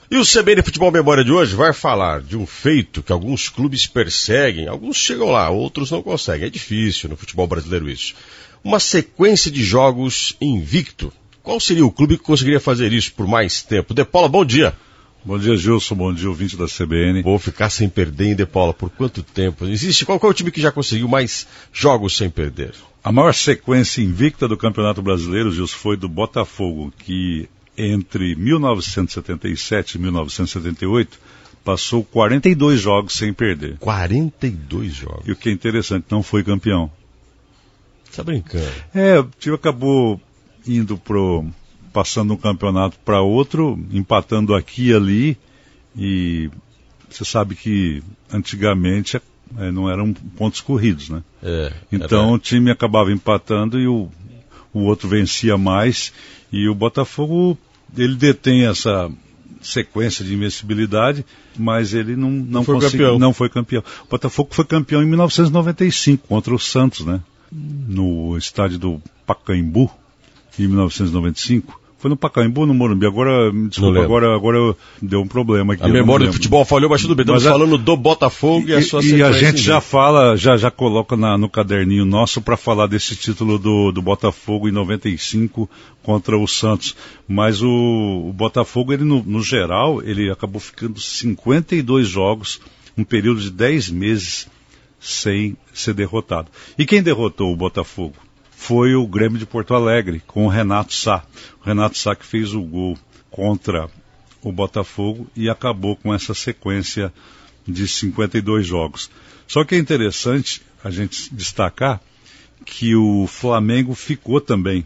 E o CBN Futebol Memória de hoje vai falar de um feito que alguns clubes perseguem, alguns chegam lá, outros não conseguem. É difícil no futebol brasileiro isso. Uma sequência de jogos invicto. Qual seria o clube que conseguiria fazer isso por mais tempo? De Paula, bom dia. Bom dia, Gilson. Bom dia, ouvinte da CBN. Vou ficar sem perder, hein, De Paula? Por quanto tempo? Existe? Qual é o time que já conseguiu mais jogos sem perder? A maior sequência invicta do Campeonato Brasileiro, Gilson, foi do Botafogo, que entre 1977 e 1978 passou 42 jogos sem perder. 42 jogos? E o que é interessante, não foi campeão. Tá brincando? O time acabou passando um campeonato para outro, empatando aqui e ali, e você sabe que antigamente não eram pontos corridos, né? Então o time acabava empatando e o outro vencia mais, e o Botafogo, ele detém essa sequência de invencibilidade, mas ele não foi campeão. O Botafogo foi campeão em 1995 contra o Santos, né? No estádio do Pacaembu, em 1995. Foi no Pacaembu ou no Morumbi? Agora, desculpa, agora deu um problema aqui. A memória do futebol falhou, mas tudo bem. Estamos falando do Botafogo e a sua sequência. E a gente já coloca no caderninho nosso para falar desse título do Botafogo em 95 contra o Santos. Mas o Botafogo, ele no geral, ele acabou ficando 52 jogos, um período de 10 meses sem ser derrotado. E quem derrotou o Botafogo? Foi o Grêmio de Porto Alegre, com o Renato Sá. O Renato Sá que fez o gol contra o Botafogo e acabou com essa sequência de 52 jogos. Só que é interessante a gente destacar que o Flamengo ficou também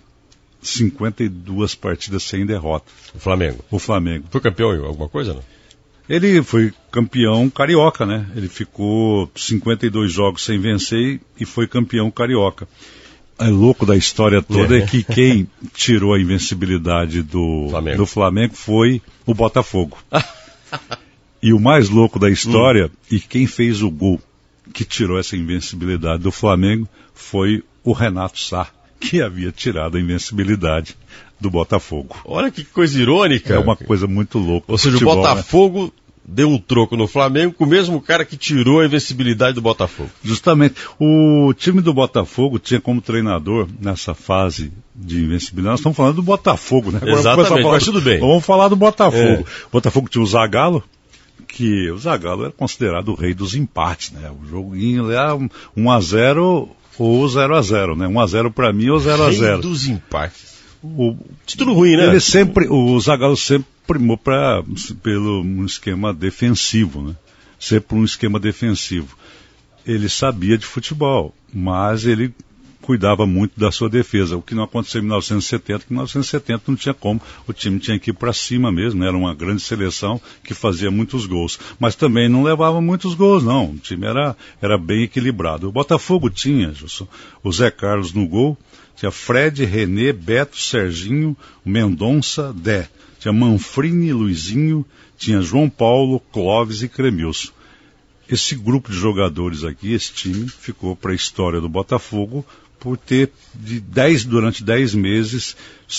52 partidas sem derrota. O Flamengo. Foi campeão em alguma coisa, não? Ele foi campeão carioca, né? Ele ficou 52 jogos sem vencer e foi campeão carioca. É louco da história toda é que quem tirou a invencibilidade do Flamengo foi o Botafogo. E o mais louco da história, e quem fez o gol que tirou essa invencibilidade do Flamengo foi o Renato Sá, que havia tirado a invencibilidade do Botafogo. Olha que coisa irônica. É uma coisa muito louca. Ou seja, futebol, o Botafogo, né, deu um troco no Flamengo com o mesmo cara que tirou a invencibilidade do Botafogo. Justamente. O time do Botafogo tinha como treinador, nessa fase de invencibilidade, nós estamos falando do Botafogo, né? Agora exatamente, mas tudo bem. Vamos falar do Botafogo. O Botafogo tinha o Zagallo, que o Zagallo era considerado o rei dos empates, né? O joguinho lá, 1-0 ou 0-0, né? 1-0 para mim ou 0-0. Rei dos empates. Título ruim, né? O Zagallo sempre primou pelo um esquema defensivo, né? Sempre um esquema defensivo. Ele sabia de futebol, mas ele cuidava muito da sua defesa, o que não aconteceu em 1970, que em 1970 não tinha como, o time tinha que ir para cima mesmo, né? Era uma grande seleção que fazia muitos gols, mas também não levava muitos gols, não, o time era bem equilibrado. O Botafogo tinha, Gilson, o Zé Carlos no gol, tinha Fred, René, Beto, Serginho, Mendonça, Dé, tinha Manfrini, Luizinho, tinha João Paulo, Clóvis e Cremilson. Esse grupo de jogadores aqui, esse time, ficou para a história do Botafogo por ter durante 10 meses,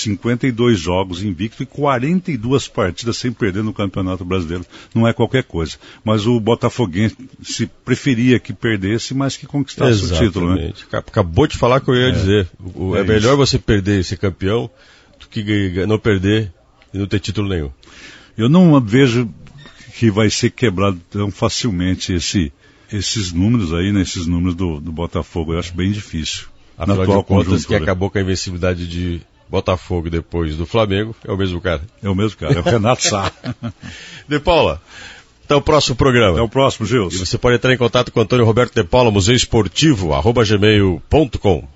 52 jogos invicto e 42 partidas sem perder no Campeonato Brasileiro. Não é qualquer coisa. Mas o botafoguense se preferia que perdesse, mas que conquistasse o título, né? Acabou de falar o que eu ia dizer. É melhor você perder e ser campeão do que não perder e não ter título nenhum. Eu não vejo que vai ser quebrado tão facilmente esses números aí, né? Esses números do Botafogo. Eu acho bem difícil. Afinal de contas, quem acabou com a invencibilidade de Botafogo depois do Flamengo é o mesmo cara. É o mesmo cara, é o Renato Sá. De Paula, até o próximo programa. Até o próximo, Gilson. E você pode entrar em contato com o Antônio Roberto De Paula, museuesportivo@gmail.com.